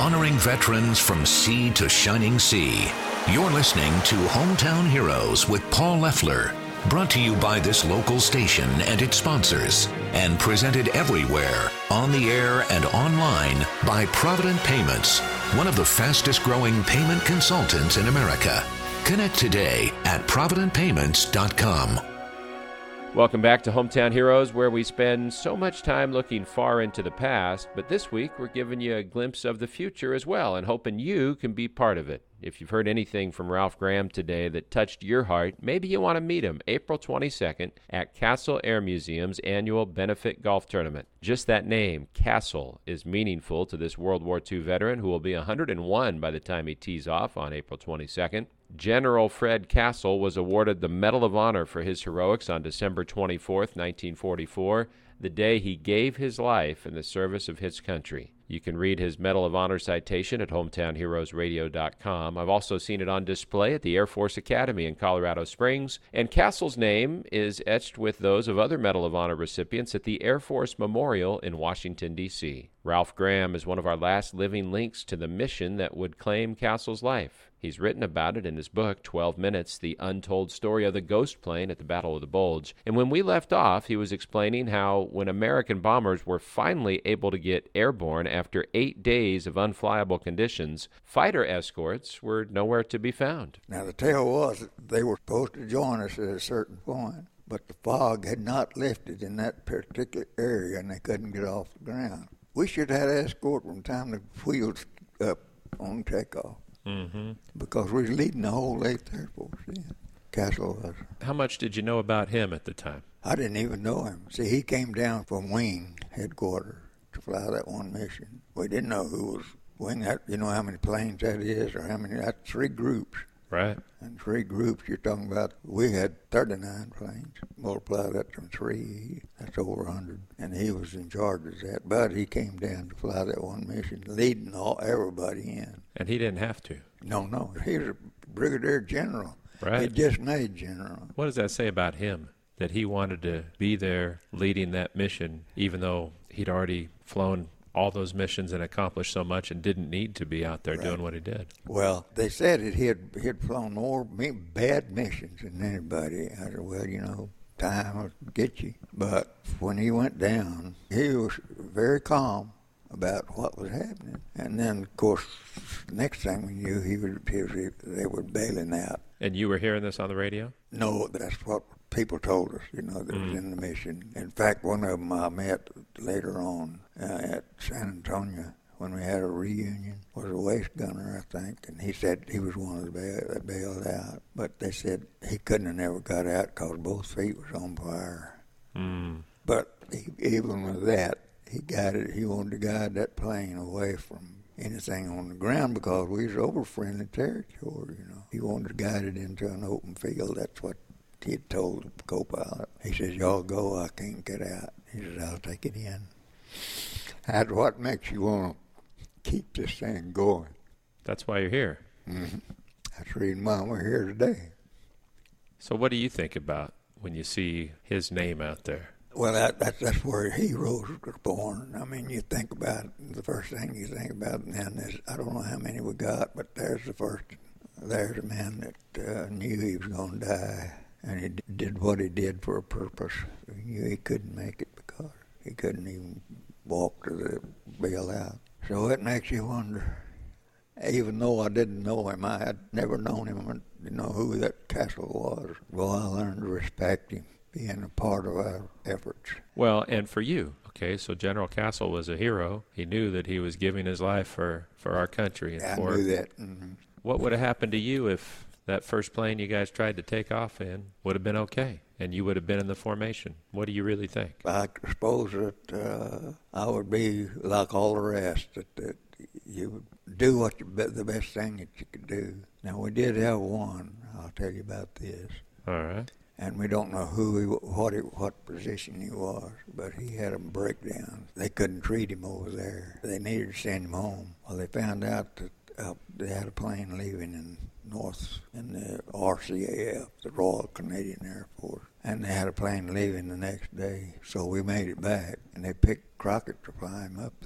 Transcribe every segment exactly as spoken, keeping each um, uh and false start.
honoring veterans from sea to shining sea. You're listening to Hometown Heroes with Paul Leffler, brought to you by this local station and its sponsors, and presented everywhere, on the air and online, by Provident Payments, one of the fastest growing payment consultants in America. Connect today at provident payments dot com. Welcome back to Hometown Heroes, where we spend so much time looking far into the past, but this week we're giving you a glimpse of the future as well and hoping you can be part of it. If you've heard anything from Ralph Graham today that touched your heart, maybe you want to meet him April twenty-second at Castle Air Museum's annual benefit golf tournament. Just that name, Castle, is meaningful to this World War Two veteran who will be one hundred one by the time he tees off on April twenty-second. General Fred Castle was awarded the Medal of Honor for his heroics on December twenty-fourth, nineteen forty-four, the day he gave his life in the service of his country. You can read his Medal of Honor citation at hometown heroes radio dot com. I've also seen it on display at the Air Force Academy in Colorado Springs, and Castle's name is etched with those of other Medal of Honor recipients at the Air Force Memorial in Washington, D C Ralph Graham is one of our last living links to the mission that would claim Castle's life. He's written about it in his book, twelve minutes, The Untold Story of the Ghost Plane at the Battle of the Bulge. And when we left off, he was explaining how when American bombers were finally able to get airborne after eight days of unflyable conditions, fighter escorts were nowhere to be found. Now, the tale was that they were supposed to join us at a certain point, but the fog had not lifted in that particular area, and they couldn't get off the ground. We should have had escort from the time the wheels up on takeoff. Mm-hmm. Because we were leading the whole eighth Air Force then. Castle was. How much did you know about him at the time? I didn't even know him. See, he came down from wing headquarters to fly that one mission. We didn't know who was wing that. You know how many planes that is, or how many? That's three groups. Right. And three groups you're talking about. We had thirty-nine planes. Multiply that from three, that's over one hundred. And he was in charge of that. But he came down to fly that one mission, leading all everybody in. And he didn't have to. No, no. He was a brigadier general. Right. He just made general. What does that say about him, that he wanted to be there leading that mission, even though he'd already flown all those missions and accomplished so much and didn't need to be out there right. doing what he did? Well, they said that he had, he had flown more bad missions than anybody. I said, well, you know, time will get you. But when he went down, he was very calm about what was happening. And then, of course, next thing we knew, he was, he was, they were bailing out. And you were hearing this on the radio? No, that's what people told us, you know, that mm. was in the mission. In fact, one of them I met later on uh, at San Antonio when we had a reunion was a waist gunner, I think, and he said he was one of the bail- that bailed out. But they said he couldn't have never got out because both feet was on fire. Mm. But he, even with that, he guided. He wanted to guide that plane away from anything on the ground because we was over friendly territory, you know. He wanted to guide it into an open field. That's what he had told the co-pilot. He says, y'all go, I can't get out. He says, I'll take it in. That's what makes you want to keep this thing going. That's why you're here. Mm-hmm. That's the reason why we're here today. So what do you think about when you see his name out there? Well, that, that, that's where heroes were born. I mean, you think about it, the first thing you think about, and is, I don't know how many we got, but there's the first. There's a man that uh, knew he was going to die, and he d- did what he did for a purpose. He knew he couldn't make it because he couldn't even walk to the bailout. So it makes you wonder. Even though I didn't know him, I had never known him, I didn't know who that Castle was. Well, I learned to respect him, being a part of our efforts. Well, and for you, okay, so General Castle was a hero. He knew that he was giving his life for, for our country. And I for, knew that. Mm-hmm. What would have happened to you if that first plane you guys tried to take off in would have been okay, and you would have been in the formation? What do you really think? I suppose that uh, I would be like all the rest, that, that you would do what you, the best thing that you could do. Now, we did have one. I'll tell you about this. All right. And we don't know who he, what he, what position he was, but he had a breakdown. They couldn't treat him over there. They needed to send him home. Well, they found out that uh, they had a plane leaving in North in the R C A F, the Royal Canadian Air Force, and they had a plane leaving the next day. So we made it back, and they picked Crockett to fly him up there.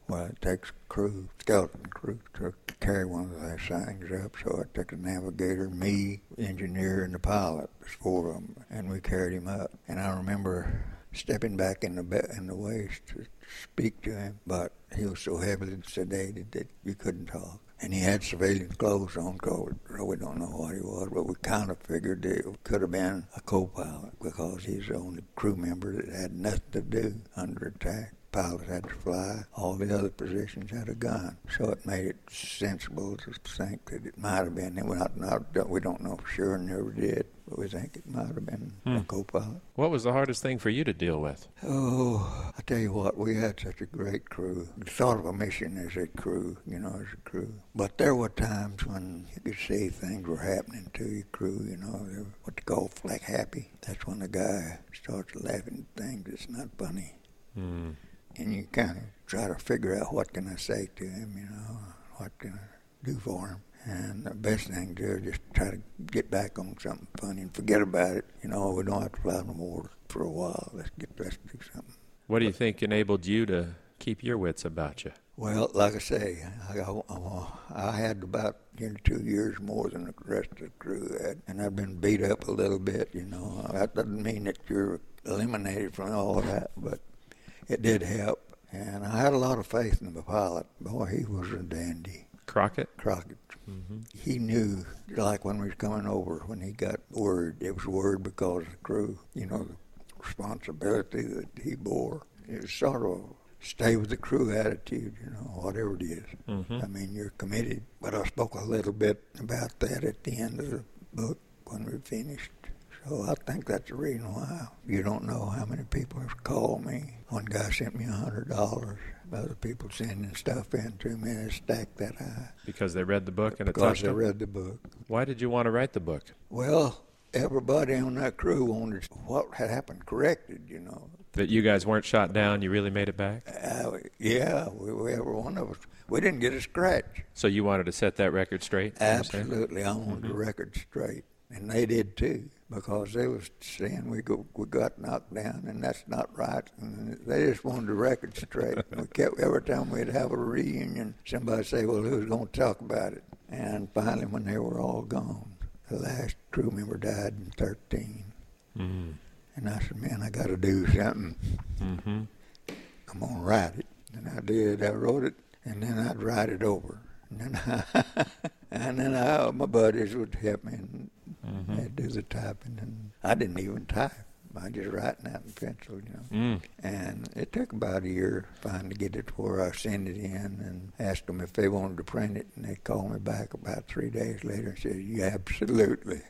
Well, it takes crew, skeleton crew, to carry one of those things up. So I took the navigator, me, the engineer, and the pilot. There's four of them, and we carried him up. And I remember stepping back in the be- in the waist to speak to him, but he was so heavily sedated that you couldn't talk. And he had civilian clothes on, because we don't know what he was, but we kind of figured it could have been a co-pilot, because he's the only crew member that had nothing to do under attack. Pilot had to fly. All the other positions had a gun. So it made it sensible to think that it might have been. We're not, not, we don't know for sure and never did, but we think it might have been hmm. a co-pilot. What was the hardest thing for you to deal with? Oh, I tell you what, we had such a great crew. We thought of a mission as a crew, you know, as a crew. But there were times when you could see things were happening to your crew, you know, they were what they call flag happy. That's when the guy starts laughing at things that's not funny. Hmm. And you kind of try to figure out what can I say to him, you know, what can I do for him. And the best thing to do is just try to get back on something funny and forget about it. You know, we don't have to fly no more for a while. Let's get let's do something. What do you think enabled you to keep your wits about you? Well, like I say, I, I, I had about you know, two years more than the rest of the crew had, and I've been beat up a little bit, you know. That doesn't mean that you're eliminated from all of that, but it did help, and I had a lot of faith in the pilot. Boy, he was a dandy. Crockett? Crockett. Mm-hmm. He knew, like when we was coming over, when he got word, it was word because of the crew, you know, the responsibility that he bore. It was sort of stay with the crew attitude, you know, whatever it is. Mm-hmm. I mean, you're committed. But I spoke a little bit about that at the end of the book when we finished. So I think that's the reason why. You don't know how many people have called me. One guy sent me one hundred dollars. Other people sending stuff in to me and stacked that high. Because they read the book and it because touched them? Because they read the book. Why did you want to write the book? Well, everybody on that crew wanted what had happened corrected, you know. That you guys weren't shot down, you really made it back? Uh, yeah, we, we, every one of us. We didn't get a scratch. So you wanted to set that record straight? Absolutely. I wanted mm-hmm. the record straight. And they did too, because they was saying we go, we got knocked down, and that's not right. And they just wanted the record straight. We kept every time we'd have a reunion, somebody say, "Well, who's going to talk about it?" And finally, when they were all gone, the last crew member died in thirteen. Mm-hmm. And I said, "Man, I got to do something. Mm-hmm. I'm gonna write it." And I did. I wrote it, and then I'd write it over. And then, I, and then I, my buddies would help me, and mm-hmm. they'd do the typing. And I didn't even type. I just writing out in pencil, you know. Mm. And it took about a year finally to get it to where I sent it in and asked them if they wanted to print it. And they called me back about three days later and said, "Yeah, absolutely."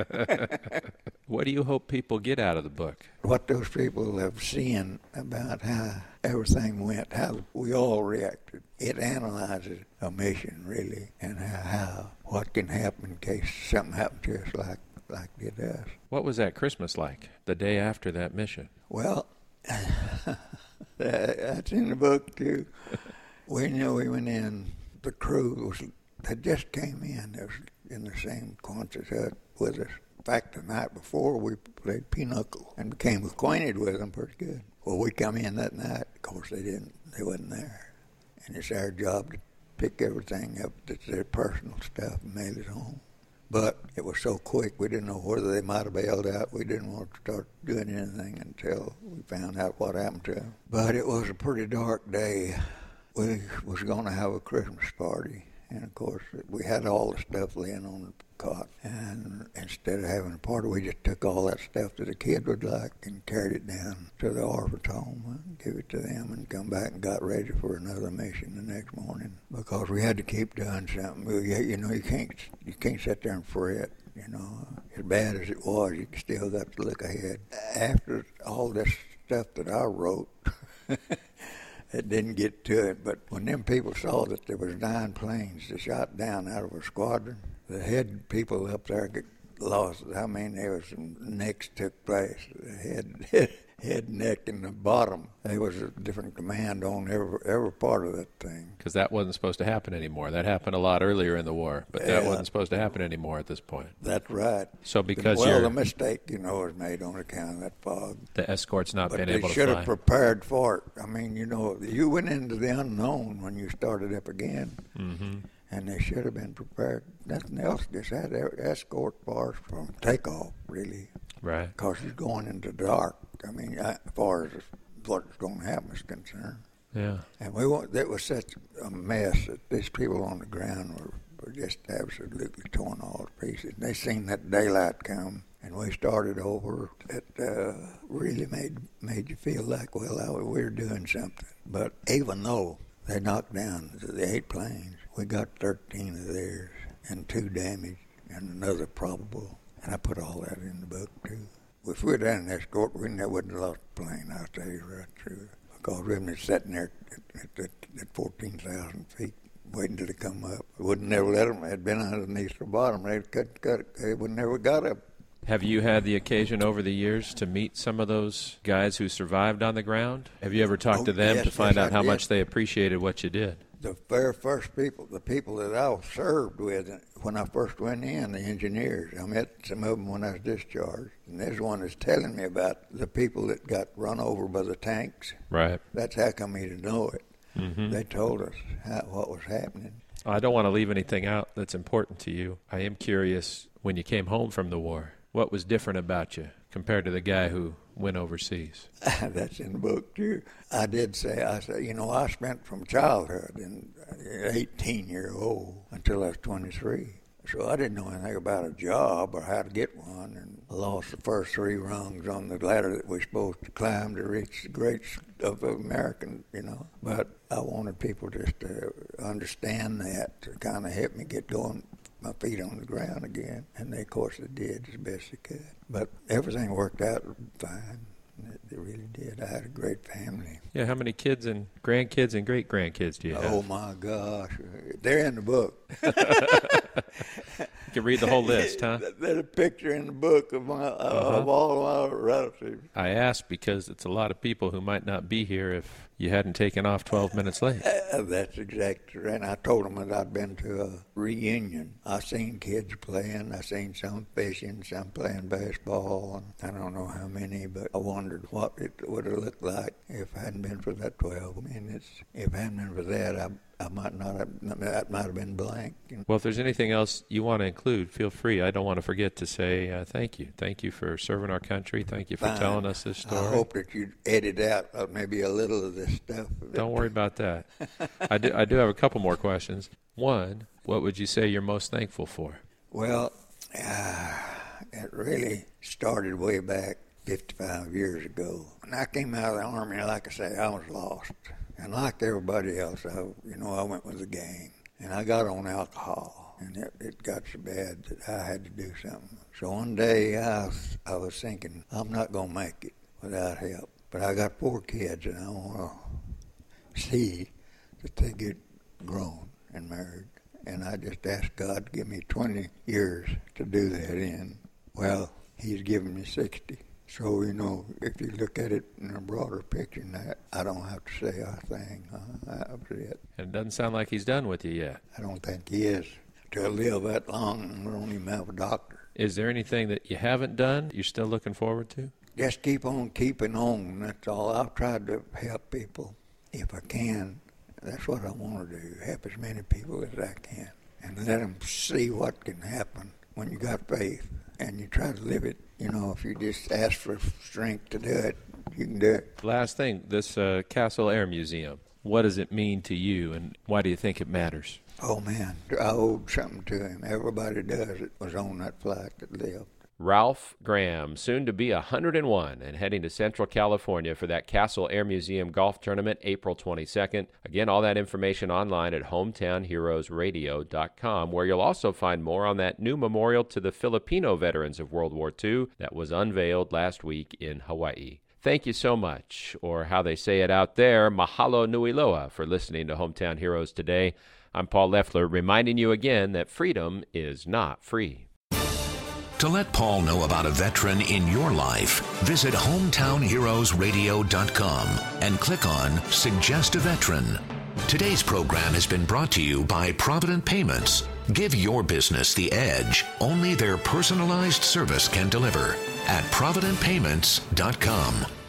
What do you hope people get out of the book? What those people have seen about how everything went, how we all reacted. It analyzes a mission, really, and how, how what can happen in case something happened to us like like it does. What was that Christmas like, the day after that mission? Well, that's in the book, too. We knew we went in, the crew was, they just came in. They was in the same Quonset hut with us. In fact, the night before, we played pinochle and became acquainted with them pretty good. Well, we come in that night. Of course, they didn't, they wasn't there. And it's our job to pick everything up, that's their personal stuff, and mail it home. But it was so quick, we didn't know whether they might have bailed out. We didn't want to start doing anything until we found out what happened to them. But it was a pretty dark day. We was going to have a Christmas party. And, of course, we had all the stuff laying on the cot. And instead of having a party, we just took all that stuff that the kid would like and carried it down to the orphan's home and gave it to them and come back and got ready for another mission the next morning. Because we had to keep doing something. You know, you can't, you can't sit there and fret. You know, as bad as it was, you still got to look ahead. After all this stuff that I wrote, it didn't get to it, but when them people saw that there was nine planes that shot down out of a squadron, the head people up there lost. I mean, there was some necks took place. Head, head, head, neck, and the bottom. There was a different command on every every part of that thing. Because that wasn't supposed to happen anymore. That happened a lot earlier in the war, but that Yeah. wasn't supposed to happen anymore at this point. That's right. So because well, you're, the mistake, you know, was made on account of that fog. the escort's not But been they able to should fly. have prepared for it. I mean, you know, you went into the unknown when you started up again, mm-hmm. and they should have been prepared. Nothing else. Just had e- escort bars from takeoff, really, Right. because you're going into the dark. I mean, I- as far as what's going to happen is concerned. Yeah. And we want, that was such a mess that these people on the ground were, were just absolutely torn all to pieces. They seen that daylight come, and we started over. It uh, really made made you feel like, well, I, we were doing something. But even though they knocked down the eight planes, we got thirteen of theirs and two damaged and another probable. And I put all that in the book, too. If we'd had an escort, we never wouldn't have lost the plane, I'll tell you right through. Because we'd been sitting there at, at, at, at fourteen thousand feet, waiting till they come up. We wouldn't never let them. They'd been underneath the bottom. They'd cut, cut, they would never got up. Have you had the occasion over the years to meet some of those guys who survived on the ground? Have you ever talked Oh, to them yes, to find yes, out I how did. much they appreciated what you did? The very first people, the people that I served with when I first went in, the engineers, I met some of them when I was discharged. And this one is telling me about the people that got run over by the tanks. Right. That's how come me to know it. Mm-hmm. They told us how, what was happening. I don't want to leave anything out that's important to you. I am curious, when you came home from the war, what was different about you compared to the guy who went overseas? That's in the book, too. I did say, I said, you know, I spent from childhood and eighteen year old until I was twenty-three. So I didn't know anything about a job or how to get one, and I lost the first three rungs on the ladder that we're supposed to climb to reach the greats of American, you know. But I wanted people just to understand that, to kind of help me get going, my feet on the ground again. And they, of course, they did as best they could. But everything worked out fine. It, it really did. I had a great family. Yeah, how many kids and grandkids and great-grandkids do you have? Oh, my gosh. They're in the book. You can read the whole list, huh? There's a picture in the book of, my, Uh-huh. of all my relatives. I ask because it's a lot of people who might not be here if you hadn't taken off twelve minutes late. Uh, that's exactly right. And I told them that I'd been to a reunion. I seen kids playing. I seen some fishing, some playing baseball, and I don't know how many, but I wondered what it would have looked like if it hadn't been for that twelve minutes. If it hadn't been for that, I I might not have, that might have been blank. Well, if there's anything else you want to include, feel free. I don't want to forget to say uh, thank you. Thank you for serving our country. Thank you for Fine. telling us this story. I hope that you edit out uh, maybe a little of this stuff. Don't worry about that. I do, I do have a couple more questions. One, what would you say you're most thankful for? Well, uh, it really started way back fifty-five years ago. When I came out of the Army, like I say, I was lost. And like everybody else, I, you know, I went with the gang. And I got on alcohol. And it, it got so bad that I had to do something. So one day I was, I was thinking, I'm not going to make it without help. But I got four kids, and I want to see that they get grown and married. And I just asked God to give me twenty years to do that in. Well, He's given me sixty. So, you know, if you look at it in a broader picture than that, I don't have to say a thing. Uh, that was it. And it doesn't sound like he's done with you yet. I don't think he is. To live that long, we don't even have a doctor. Is there anything that you haven't done you're still looking forward to? Just keep on keeping on. That's all. I've tried to help people if I can. That's what I want to do, help as many people as I can. And let them see what can happen when you got faith and you try to live it. You know, if you just ask for strength to do it, you can do it. Last thing, this uh, Castle Air Museum, what does it mean to you, and why do you think it matters? Oh, man, I owed something to him. Everybody does that was on that flight that lived. Ralph Graham, soon to be one hundred and one and heading to Central California for that Castle Air Museum golf tournament April twenty-second. Again, all that information online at hometown heroes radio dot com, where you'll also find more on that new memorial to the Filipino veterans of World War Two that was unveiled last week in Hawaii. Thank you so much, or how they say it out there, mahalo nui loa, for listening to Hometown Heroes today. I'm Paul Leffler, reminding you again that freedom is not free. To let Paul know about a veteran in your life, visit hometown heroes radio dot com and click on Suggest a Veteran. Today's program has been brought to you by Provident Payments. Give your business the edge only their personalized service can deliver at provident payments dot com.